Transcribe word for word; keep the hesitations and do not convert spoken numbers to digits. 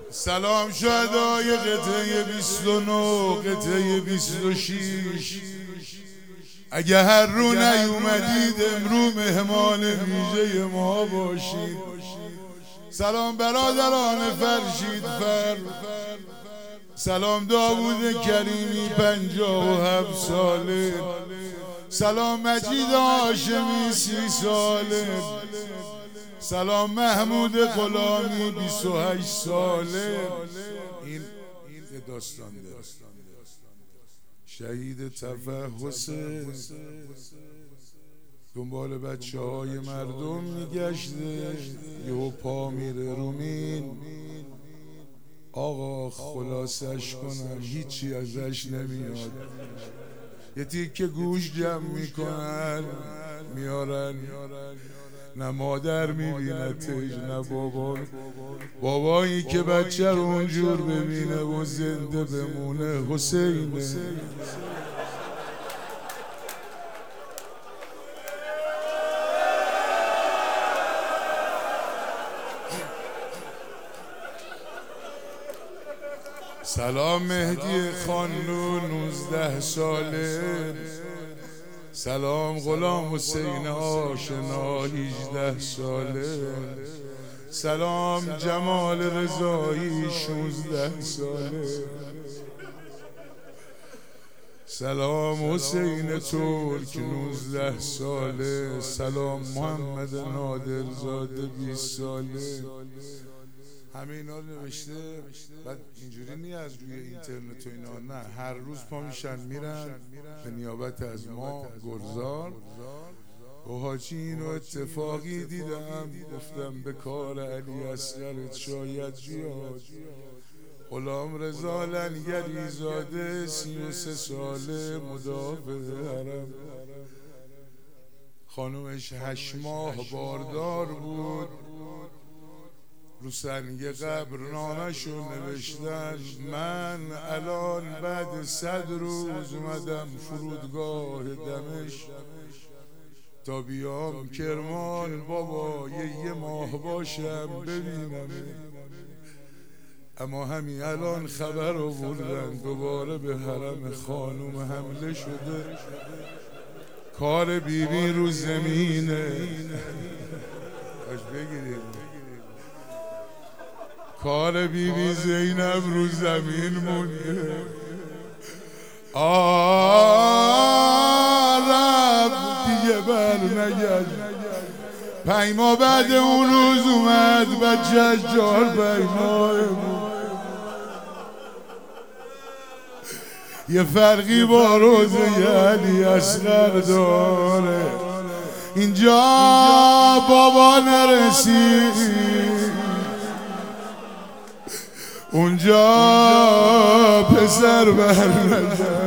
سلام شهدای قطعه بیست و نه قطعه بیست و شش. اگه هر رو نیومدید امرو مهمان ویژه ما باشید. سلام برادران فرشید فر، سلام داوود کریمی پنجاه و هفت ساله، سلام مجید هاشمی سی ساله، سلام محمود غلامی بیست و هشت ساله. این یه داستان داره. شهید تفه حسین دنبال بچه های مردم میگشته، یهو پا میره رو مین. آقا خلاصش کنم هیچی ازش نمیاد، یه تیکه گوش جمع میکنن میارن، نه مادر میبینتش نه بابا. بابایی که بچه رو اونجور ببینه و زنده بمونه حسینه. سلام مهدی خانلو نوزده ساله، سلام غلام حسین آشنا هجده ساله، سلام جمال رضایی شانزده ساله، سلام حسین ترک نوزده ساله، سلام محمد نادرزاده بیست ساله. همه اینا رو نوشته. بعد اینجوری نی از روی اینترنت و اینا، نه، هر روز پا میشن میرن به نیابت از ما گلزار. و حاجی اینو اتفاقی دیدم، گفتم به کار علی اصغرت شاید بیاد. غلام رضا لنگری زاده سی و سه ساله، مدافع حرم، خانومش هشت ماه باردار بود. رو سنگ قبر نامشو نوشتن، من الان بعد صد روز اومدم فرودگاه دمشق تا بیام کرمان بابا یه یه ماه باشم ببینم. اما همین الان خبر آوردن دوباره به حرم خانوم حمله شده، کار بیبی رو زمینه. باش بگیریم کار بیبی زینب رو زمین مونده. آرب دیگه بر نگرد. پنج ماه بعد اون روز اومد بچهش چهار پنج ماه بود. یه فرقی با روزه علی اصغر داره، اینجا بابا نرسید اونجا پسر بر نگرد.